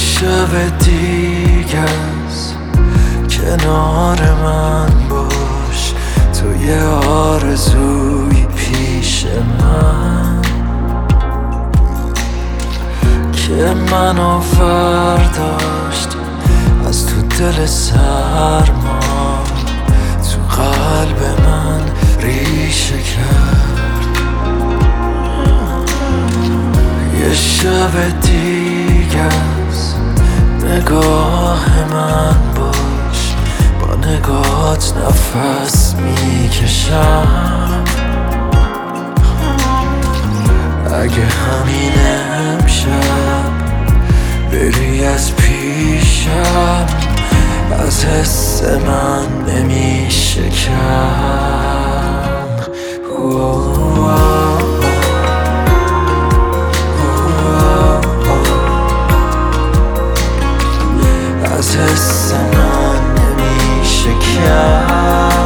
شب دیگه است کنار من باش، تو یه آرزوی پیش من که منو فرداشت از تو دل سرما، تو قلب من ریشه کرد. یه شب دیگه است نگاه من باش، با نگاهت نفس میکشم. اگه همین امشب بری از پیشم، از حس من نمیشه کم. از حس من نمیشه کم.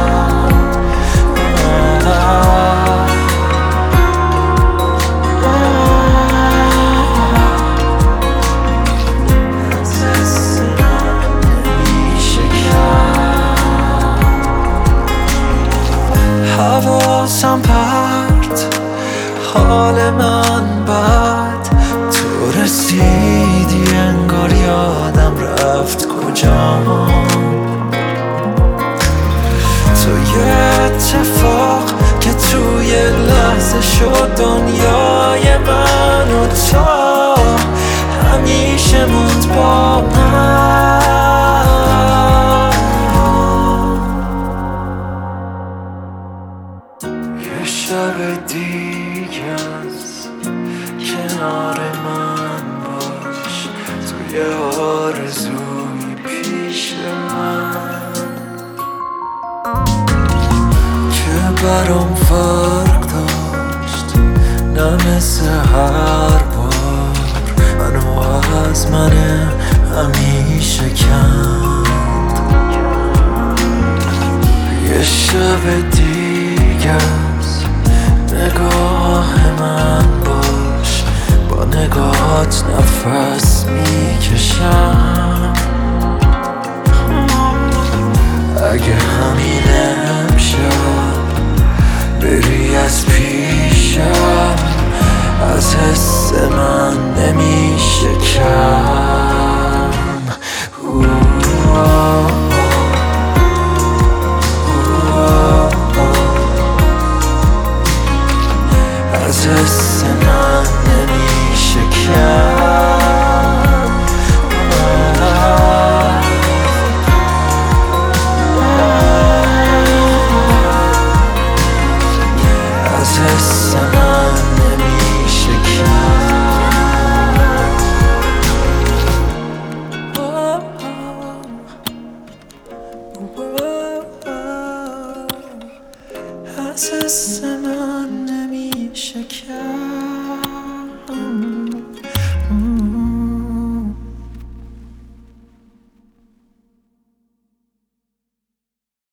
حواسم پرت، حال من بد، تو رسیدی انگار یادم رفت کجام. تو یه اتفاق که توی لحظه شد دنیای من، و تو همیشه موند با من. یه شب دیگه است کنار من باش، تو یه آرزوی پیش من که برام فرق داشت، نه مثل هر بار منو از من همیشه کند. یه شب دیگه است نگاه من باش، با نگاهت نفس میکشم.